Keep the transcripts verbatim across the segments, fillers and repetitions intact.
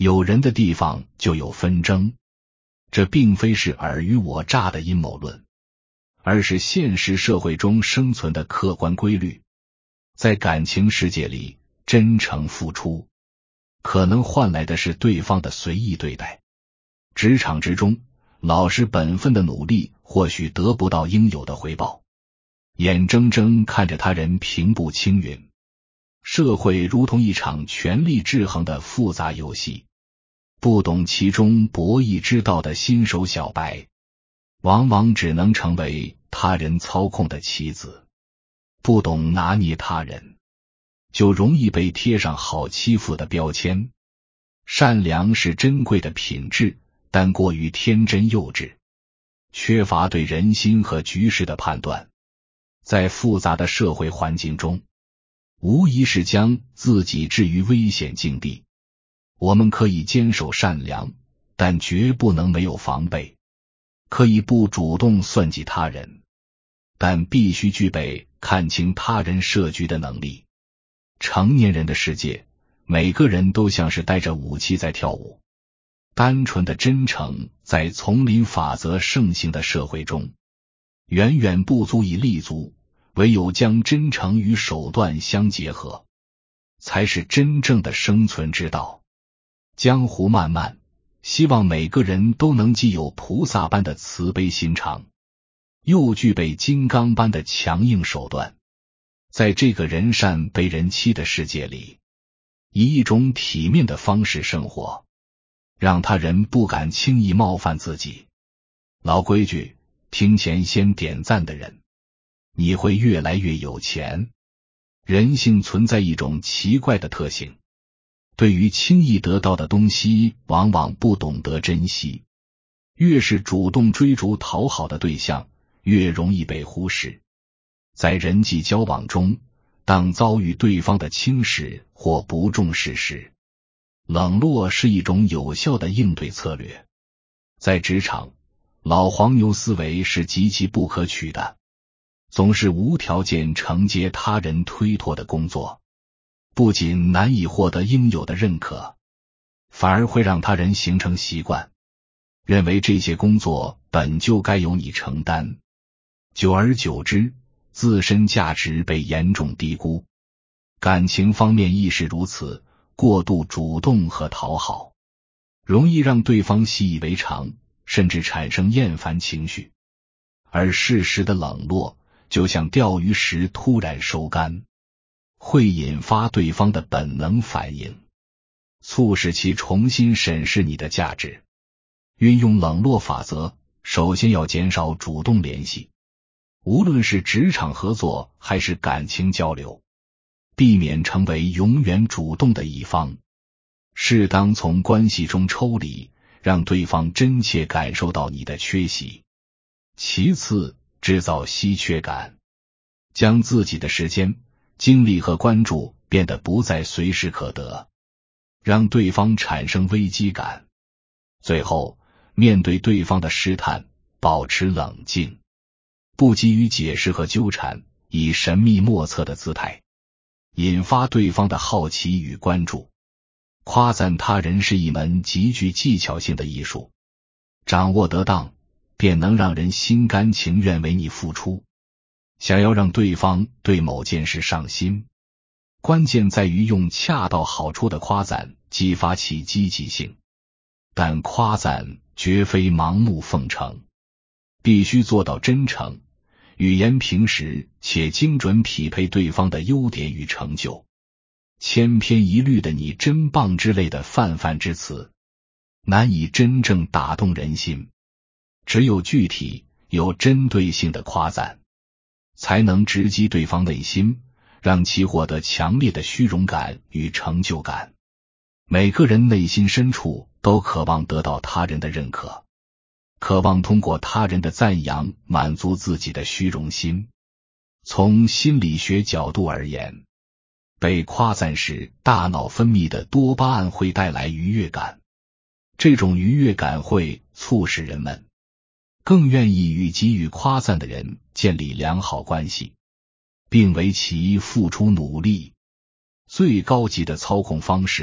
有人的地方就有纷争。这并非是尔虞我诈的阴谋论，而是现实社会中生存的客观规律。在感情世界里，真诚付出可能换来的是对方的随意对待。职场之中，老实本分的努力或许得不到应有的回报，眼睁睁看着他人平步青云。社会如同一场权力制衡的复杂游戏，不懂其中博弈之道的新手小白，往往只能成为他人操控的棋子。不懂拿捏他人，就容易被贴上好欺负的标签。善良是珍贵的品质，但过于天真幼稚，缺乏对人心和局势的判断。在复杂的社会环境中，无疑是将自己置于危险境地。我们可以坚守善良，但绝不能没有防备。可以不主动算计他人，但必须具备看清他人设局的能力。成年人的世界，每个人都像是带着武器在跳舞。单纯的真诚在丛林法则盛行的社会中，远远不足以立足，唯有将真诚与手段相结合，才是真正的生存之道。江湖漫漫，希望每个人都能既有菩萨般的慈悲心肠，又具备金刚般的强硬手段。在这个人善被人欺的世界里，以一种体面的方式生活，让他人不敢轻易冒犯自己。老规矩，听钱先点赞的人，你会越来越有钱。人性存在一种奇怪的特性，对于轻易得到的东西往往不懂得珍惜，越是主动追逐讨好的对象，越容易被忽视。在人际交往中，当遭遇对方的轻视或不重视时，冷落是一种有效的应对策略。在职场，老黄牛思维是极其不可取的，总是无条件承接他人推脱的工作，不仅难以获得应有的认可，反而会让他人形成习惯，认为这些工作本就该由你承担。久而久之，自身价值被严重低估。感情方面亦是如此，过度主动和讨好，容易让对方习以为常，甚至产生厌烦情绪。而适时的冷落，就像钓鱼时突然收竿，会引发对方的本能反应，促使其重新审视你的价值。运用冷落法则，首先要减少主动联系，无论是职场合作还是感情交流，避免成为永远主动的一方。适当从关系中抽离，让对方真切感受到你的缺席。其次，制造稀缺感，将自己的时间、精力和关注变得不再随时可得，让对方产生危机感。最后，面对对方的试探，保持冷静，不急于解释和纠缠，以神秘莫测的姿态引发对方的好奇与关注。夸赞他人是一门极具技巧性的艺术，掌握得当，便能让人心甘情愿为你付出。想要让对方对某件事上心，关键在于用恰到好处的夸赞激发其积极性。但夸赞绝非盲目奉承，必须做到真诚，语言平实且精准匹配对方的优点与成就。千篇一律的你真棒之类的泛泛之词，难以真正打动人心。只有具体有针对性的夸赞，才能直击对方内心，让其获得强烈的虚荣感与成就感。每个人内心深处都渴望得到他人的认可，渴望通过他人的赞扬满足自己的虚荣心。从心理学角度而言，被夸赞时大脑分泌的多巴胺会带来愉悦感，这种愉悦感会促使人们更愿意与给予夸赞的人建立良好关系，并为其付出努力。最高级的操控方式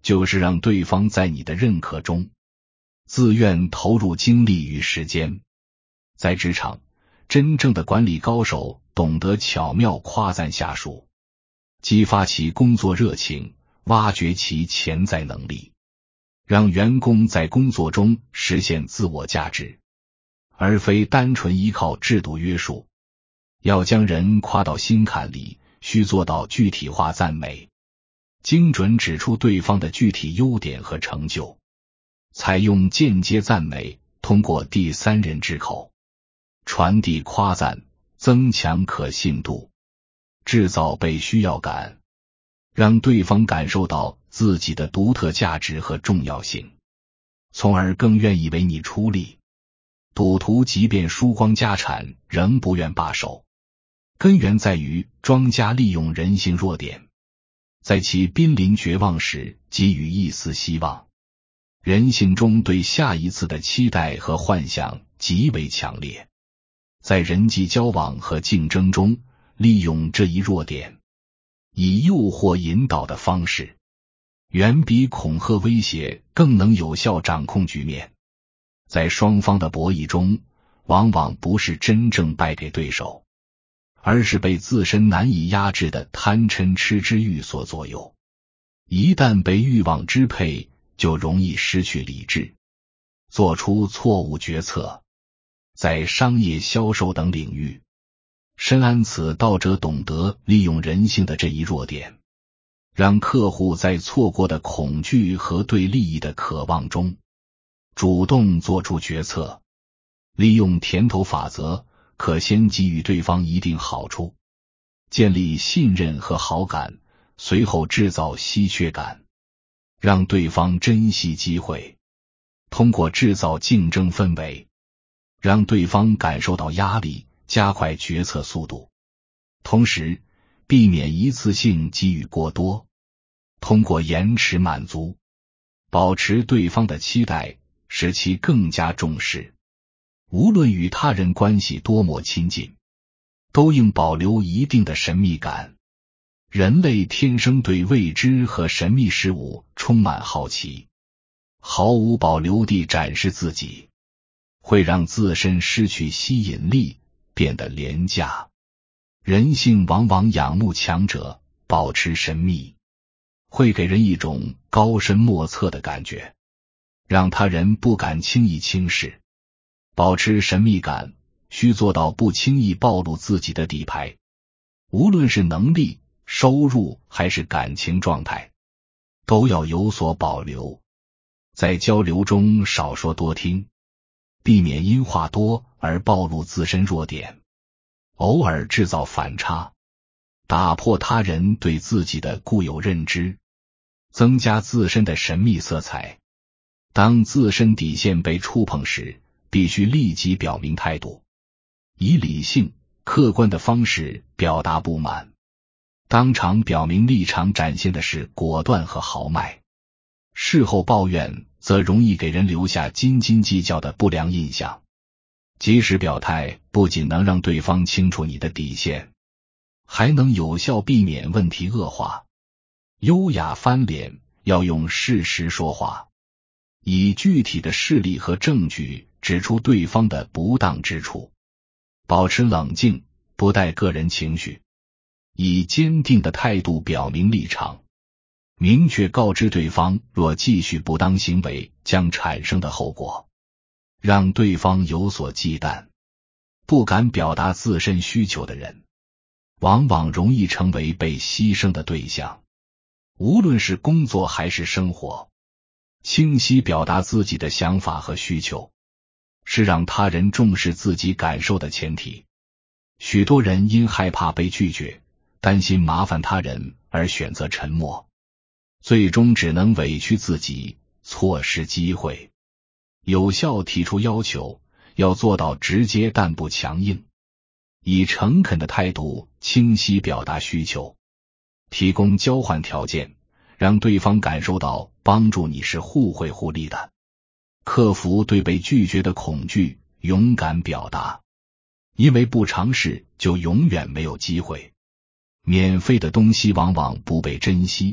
就是让对方在你的认可中自愿投入精力与时间。在职场，真正的管理高手懂得巧妙夸赞下属，激发其工作热情，挖掘其潜在能力，让员工在工作中实现自我价值，而非单纯依靠制度约束。要将人夸到心坎里，需做到具体化赞美，精准指出对方的具体优点和成就，采用间接赞美，通过第三人之口传递夸赞，增强可信度，制造被需要感，让对方感受到自己的独特价值和重要性，从而更愿意为你出力。赌徒即便输光家产，仍不愿罢手，根源在于庄家利用人性弱点，在其濒临绝望时给予一丝希望。人性中对下一次的期待和幻想极为强烈，在人际交往和竞争中利用这一弱点，以诱惑引导的方式，远比恐吓威胁更能有效掌控局面。在双方的博弈中，往往不是真正败给对手，而是被自身难以压制的贪嗔痴之欲所左右。一旦被欲望支配，就容易失去理智，做出错误决策。在商业销售等领域，深谙此道者懂得利用人性的这一弱点，让客户在错过的恐惧和对利益的渴望中主动做出决策。利用甜头法则，可先给予对方一定好处，建立信任和好感，随后制造稀缺感，让对方珍惜机会。通过制造竞争氛围，让对方感受到压力，加快决策速度，同时避免一次性给予过多。通过延迟满足，保持对方的期待，使其更加重视。无论与他人关系多么亲近，都应保留一定的神秘感。人类天生对未知和神秘事物充满好奇，毫无保留地展示自己，会让自身失去吸引力，变得廉价。人性往往仰慕强者，保持神秘，会给人一种高深莫测的感觉，让他人不敢轻易轻视。保持神秘感，需做到不轻易暴露自己的底牌，无论是能力、收入还是感情状态，都要有所保留。在交流中少说多听，避免因话多而暴露自身弱点，偶尔制造反差，打破他人对自己的固有认知，增加自身的神秘色彩。当自身底线被触碰时，必须立即表明态度，以理性、客观的方式表达不满。当场表明立场展现的是果断和豪迈，事后抱怨则容易给人留下斤斤计较的不良印象。及时表态不仅能让对方清楚你的底线，还能有效避免问题恶化。优雅翻脸，要用事实说话，以具体的事例和证据指出对方的不当之处，保持冷静，不带个人情绪，以坚定的态度表明立场，明确告知对方若继续不当行为将产生的后果，让对方有所忌惮。不敢表达自身需求的人，往往容易成为被牺牲的对象。无论是工作还是生活，清晰表达自己的想法和需求，是让他人重视自己感受的前提。许多人因害怕被拒绝，担心麻烦他人而选择沉默，最终只能委屈自己，错失机会。有效提出要求，要做到直接但不强硬，以诚恳的态度清晰表达需求，提供交换条件，让对方感受到帮助你是互惠互利的。克服对被拒绝的恐惧，勇敢表达，因为不尝试就永远没有机会。免费的东西往往不被珍惜，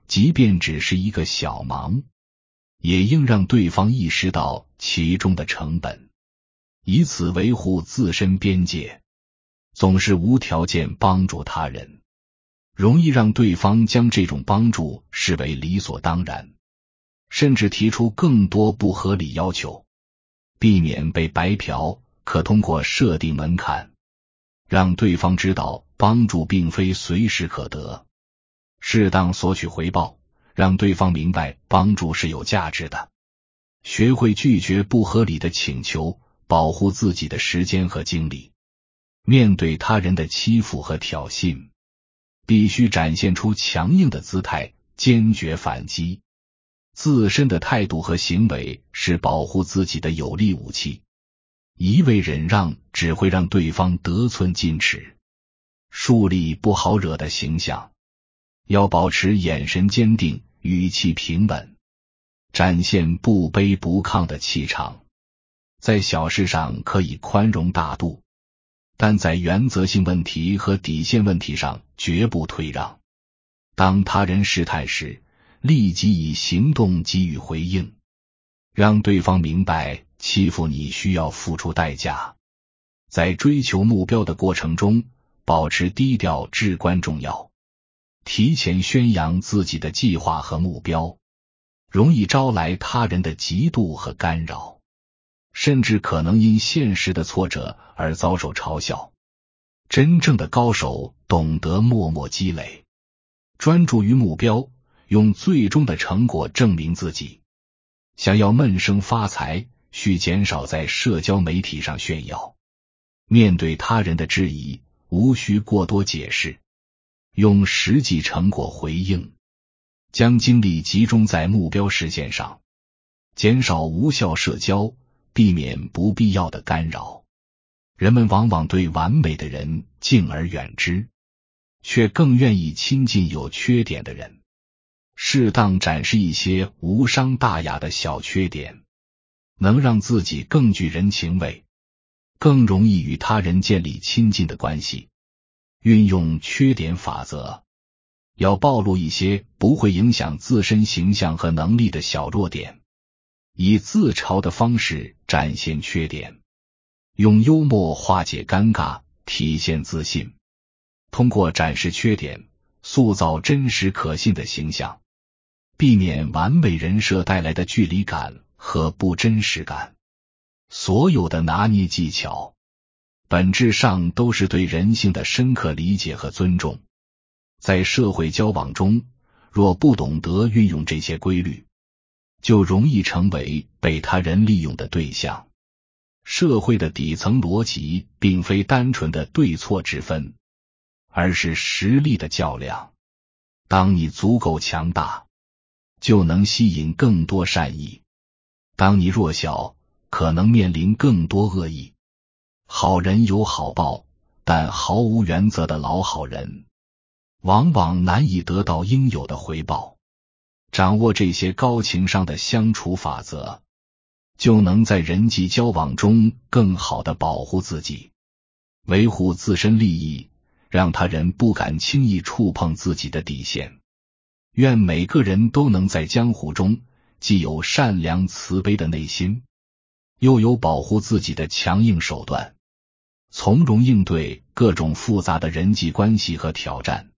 即便只是一个小忙，也应让对方意识到其中的成本，以此维护自身边界。总是无条件帮助他人，容易让对方将这种帮助视为理所当然，甚至提出更多不合理要求。避免被白嫖，可通过设定门槛，让对方知道帮助并非随时可得，适当索取回报，让对方明白帮助是有价值的。学会拒绝不合理的请求，保护自己的时间和精力。面对他人的欺负和挑衅，必须展现出强硬的姿态，坚决反击。自身的态度和行为是保护自己的有力武器。一味忍让只会让对方得寸进尺，树立不好惹的形象。要保持眼神坚定，语气平稳，展现不卑不亢的气场。在小事上可以宽容大度，但在原则性问题和底线问题上绝不退让。当他人试探时，立即以行动给予回应，让对方明白欺负你需要付出代价。在追求目标的过程中，保持低调至关重要。提前宣扬自己的计划和目标，容易招来他人的嫉妒和干扰，甚至可能因现实的挫折而遭受嘲笑。真正的高手懂得默默积累，专注于目标，用最终的成果证明自己。想要闷声发财，需减少在社交媒体上炫耀。面对他人的质疑，无需过多解释，用实际成果回应。将精力集中在目标实现上，减少无效社交，避免不必要的干扰。人们往往对完美的人敬而远之，却更愿意亲近有缺点的人。适当展示一些无伤大雅的小缺点，能让自己更具人情味，更容易与他人建立亲近的关系。运用缺点法则，要暴露一些不会影响自身形象和能力的小弱点，以自嘲的方式展现缺点，用幽默化解尴尬，体现自信。通过展示缺点，塑造真实可信的形象，避免完美人设带来的距离感和不真实感。所有的拿捏技巧，本质上都是对人性的深刻理解和尊重。在社会交往中，若不懂得运用这些规律，就容易成为被他人利用的对象。社会的底层逻辑并非单纯的对错之分，而是实力的较量。当你足够强大，就能吸引更多善意；当你弱小，可能面临更多恶意。好人有好报，但毫无原则的老好人往往难以得到应有的回报。掌握这些高情商的相处法则，就能在人际交往中更好地保护自己，维护自身利益，让他人不敢轻易触碰自己的底线。愿每个人都能在江湖中既有善良慈悲的内心，又有保护自己的强硬手段，从容应对各种复杂的人际关系和挑战。